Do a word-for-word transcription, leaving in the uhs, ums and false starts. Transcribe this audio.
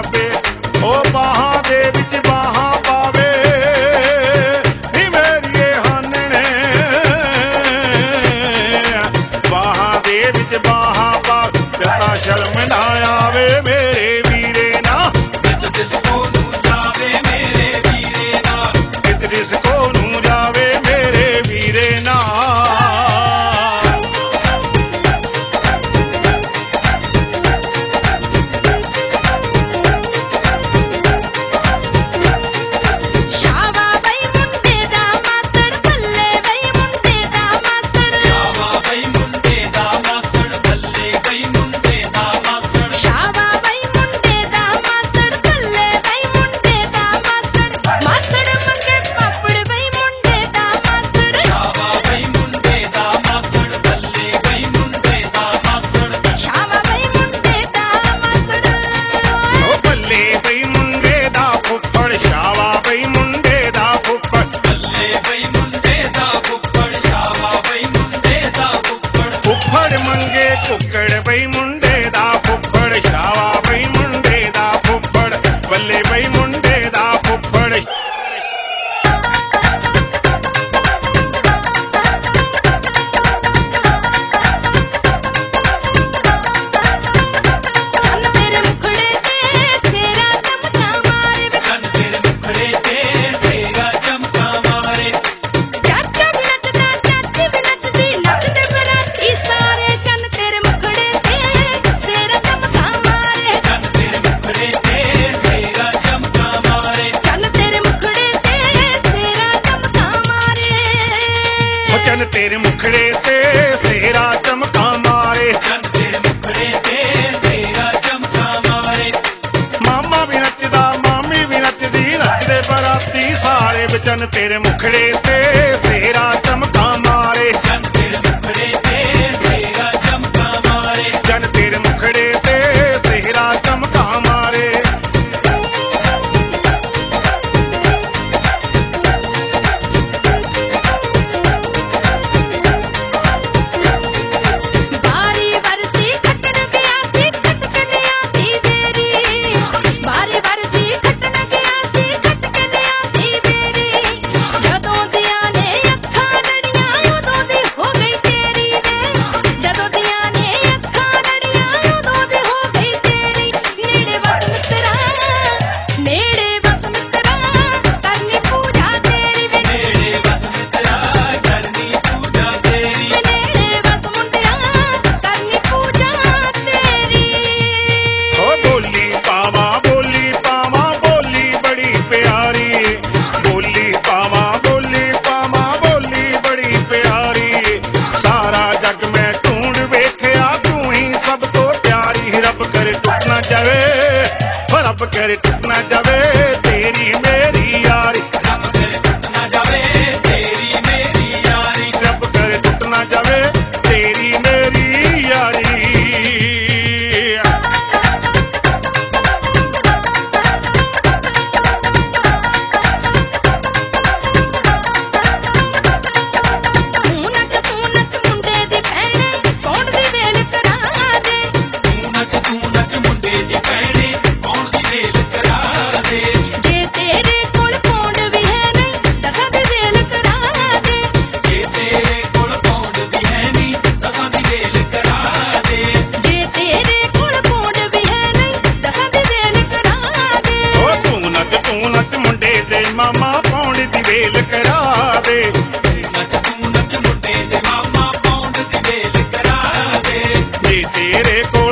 ਜਾਵੇ, ਉਹ ਬਾਹਾਂ ਦੇ ਵਿੱਚ ਬਾਹਾਂ ਪਾਵੇ ਨੀ ਮੇਰੀਏ ਹਾਨਣੇ, ਬਾਹਾਂ ਦੇ ਵਿੱਚ ਬਾਹਾਂ ਪਾ ਤਾਂ ਸ਼ਰਮ ਨਾ ਆਵੇ ਮੇਰੇ ਵੀਰੇ ਨਾ, ਨਿਤ ਡਿਸਕੋ ਨੂੰ ਜਾਵੇ ਮੇਰੇ ਵੀਰੇ ਨਾ, ਨਿਤ ਡਿਸਕੋ ਨੂੰ ਜਾਵੇ ਮੇਰੇ ਵੀਰੇ ਨਾ। ਕੁੱਕੜ ਬਈ ਮੁੰਡੇ ਦਾ ਫੁੱਫੜ, ਸ਼ਾਵਾ ਬਈ ਮੁੰਡੇ ਦਾ ਫੁੱਫੜ, ਬੱਲੇ ਬਈ ਮੁੰਡੇ ਦਾ ਫੁੱਫੜ। ਚੰਨ ਤੇਰੇ ਮੁਖੜੇ ਤੇ ਸੇਰਾ ਚਮਕਾ ਮਾਰੇ, ਚੰਨ ਤੇਰੇ ਮੁਖੜੇ ਤੇ ਸੇਰਾ ਚਮਕਾ ਮਾਰੇ, ਮਾਮਾ ਵੀ ਨੱਚਦਾ ਮਾਮੀ ਵੀ ਨੱਚਦੀ, ਨੱਚਦੇ ਬਰਾਤੀ ਸਾਰੇ ਚੰਨ ਤੇਰੇ ਮੁਖੜੇ ਤੇ ਸੇਰਾ ਚਮਕਾ ਮਾਰੇ, ਚੰਨ ਤੇਰੇ ਮੁਖੜੇ ਤੇ ਸੇਰਾ ਚਮਕਾ ਮਾਰੇ, ਚੰਨ ਤੇਰੇ ਮੁਖੜੇ ਤੇ ਸੇਰਾ ਚਮਕਾ ਮਾਰੇ। ਰੱਬ ਕਰੇ ਟੁੱਟ ਨਾ ਜਾਵੇ ਤੇਰੀ ਮੇਰੀ ਯਾਰੀ, ਰੱਬ ਕਰੇ ਟੁੱਟ ਨਾ ਜਾਵੇ ਤੇਰੀ ਮੇਰੀ ਯਾਰੀ, ਰੱਬ ਕਰੇ ਟੁੱਟ ਨਾ ਜਾਵੇ ਤੇਰੀ ਮੇਰੀ ਯਾਰੀ। ਮਾਮਾ ਪੌਂਡ ਦੀ ਵੇਲ ਕਰਾ ਦੇ, ਨੱਚ ਤੂੰ ਨੱਚ ਮੁੰਡੇ ਦੇ ਮਾਮਾ ਪੌਂਡ ਦੀ ਵੇਲ ਕਰਾ ਦੇ, ਜੇ ਤੇਰੇ ਕੋਲ